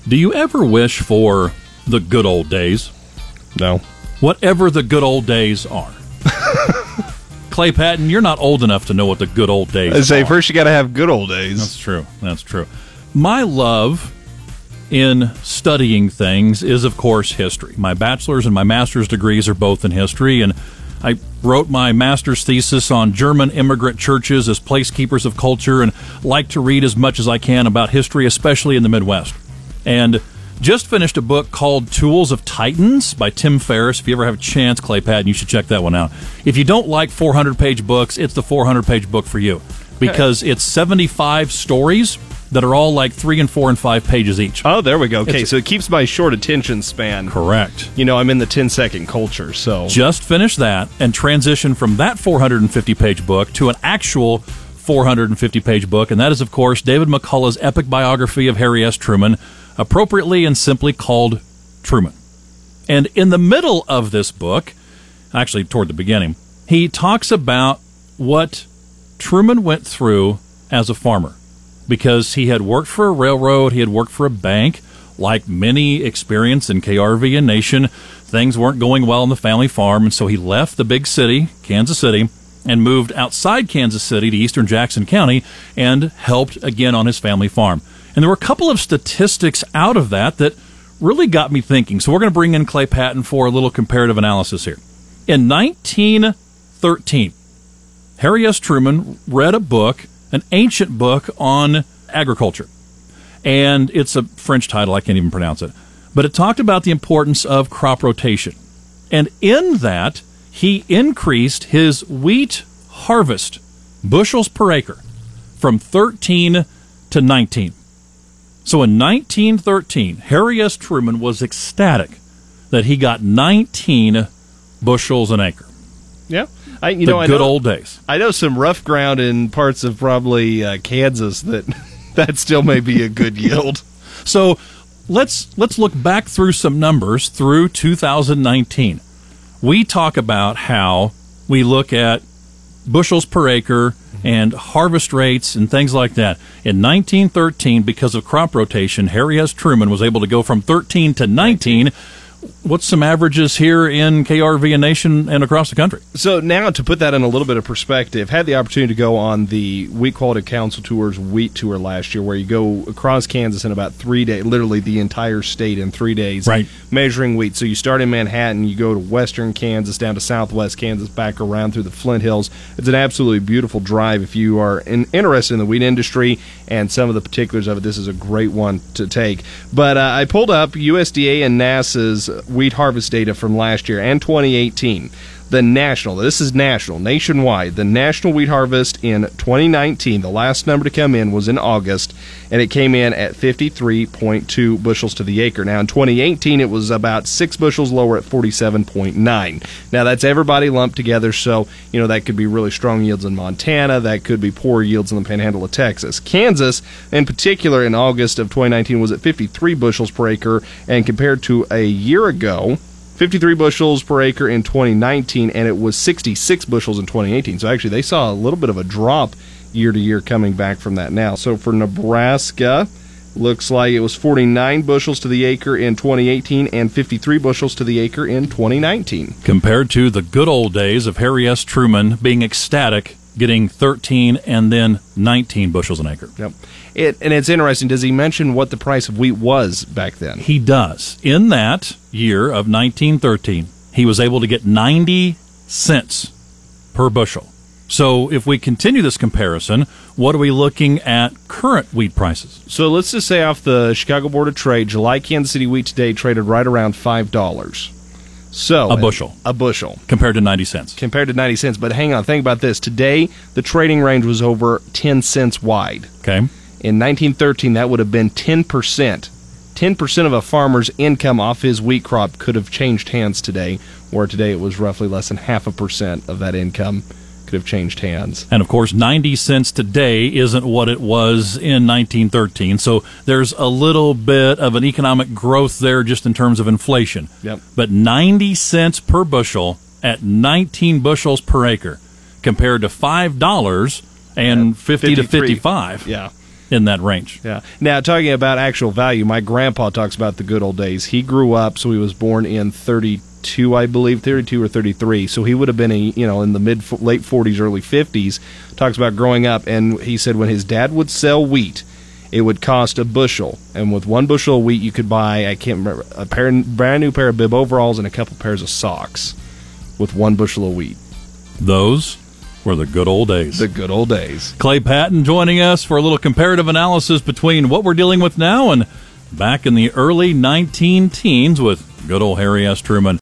Do you ever wish for the good old days? No. Whatever the good old days are. Clay Patton, you're not old enough to know what the good old days are. I say, first you got to have good old days. That's true. That's true. My love in studying things is, of course, history. My bachelor's and my master's degrees are both in history, and I wrote my master's thesis on German immigrant churches as placekeepers of culture, and like to read as much as I can about history, especially in the Midwest. And just finished a book called Tools of Titans by Tim Ferriss. If you ever have a chance, Clay Patton, you should check that one out. If you don't like 400-page books, it's the 400-page book for you, because it's 75 stories that are all like 3 and 4 and 5 pages each. Oh, there we go. Okay, so it keeps my short attention span. Correct. You know, I'm in the 10-second culture, so... Just finished that and transitioned from that 450-page book to an actual 450-page book, and that is, of course, David McCullough's epic biography of Harry S. Truman, appropriately and simply called Truman. And in the middle of this book, actually toward the beginning, he talks about what Truman went through as a farmer, because he had worked for a railroad, he had worked for a bank. Like many experienced in KRV and Nation, things weren't going well on the family farm, and so he left the big city, Kansas City, and moved outside Kansas City to eastern Jackson County and helped again on his family farm. And there were a couple of statistics out of that really got me thinking. So we're going to bring in Clay Patton for a little comparative analysis here. In 1913, Harry S. Truman read a book, an ancient book on agriculture. And it's a French title, I can't even pronounce it. But it talked about the importance of crop rotation. And in that, he increased his wheat harvest, bushels per acre, from 13 to 19. So in 1913, Harry S. Truman was ecstatic that he got 19 bushels an acre. Yeah. I know old days. I know some rough ground in parts of probably Kansas that still may be a good yield. So let's look back through some numbers through 2019. We talk about how we look at bushels per acre and harvest rates and things like that. In 1913, because of crop rotation, Harry S. Truman was able to go from 13 to 19. What's some averages here in KRV and Nation and across the country? So now, to put that in a little bit of perspective, had the opportunity to go on the Wheat Quality Council Tour's wheat tour last year, where you go across Kansas in about 3 days, literally the entire state in 3 days, right, measuring wheat. So you start in Manhattan, you go to western Kansas, down to southwest Kansas, back around through the Flint Hills. It's an absolutely beautiful drive if you are interested in the wheat industry and some of the particulars of it. This is a great one to take. But I pulled up USDA and NASA's wheat harvest data from last year and 2018. The nationwide, the national wheat harvest in 2019, the last number to come in was in August, and it came in at 53.2 bushels to the acre. Now, in 2018, it was about 6 bushels lower at 47.9. Now, that's everybody lumped together, so, that could be really strong yields in Montana, that could be poor yields in the Panhandle of Texas. Kansas, in particular, in August of 2019, was at 53 bushels per acre, and compared to a year ago, 53 bushels per acre in 2019, and it was 66 bushels in 2018. So actually, they saw a little bit of a drop year to year coming back from that now. So for Nebraska, looks like it was 49 bushels to the acre in 2018 and 53 bushels to the acre in 2019. Compared to the good old days of Harry S. Truman being ecstatic, getting 13 and then 19 bushels an acre. Yep. And it's interesting, does he mention what the price of wheat was back then? He does. In that year of 1913, he was able to get 90 cents per bushel. So if we continue this comparison, what are we looking at current wheat prices? So let's just say off the Chicago Board of Trade, July Kansas City wheat today traded right around $5. So a bushel. Compared to 90 cents. But hang on, think about this. Today, the trading range was over 10 cents wide. Okay. In 1913, that would have been 10%. 10% of a farmer's income off his wheat crop could have changed hands today, where today it was roughly less than 0.5% of that income could have changed hands. And of course, 90 cents today isn't what it was in 1913, so there's a little bit of an economic growth there just in terms of inflation. Yep. But 90 cents per bushel at 19 bushels per acre compared to $5 and 50 to 55. Yeah. in that range. Yeah. Now, talking about actual value, my grandpa talks about the good old days. He grew up, so he was born in 32, I believe, 32 or 33. So he would have been, in the late 40s, early 50s. Talks about growing up, and he said when his dad would sell wheat, it would cost a bushel. And with one bushel of wheat, you could buy, I can't remember, brand new pair of bib overalls and a couple pairs of socks with one bushel of wheat. Those were the good old days. The good old days. Clay Patton joining us for a little comparative analysis between what we're dealing with now and back in the early 19 teens with good old Harry S. Truman.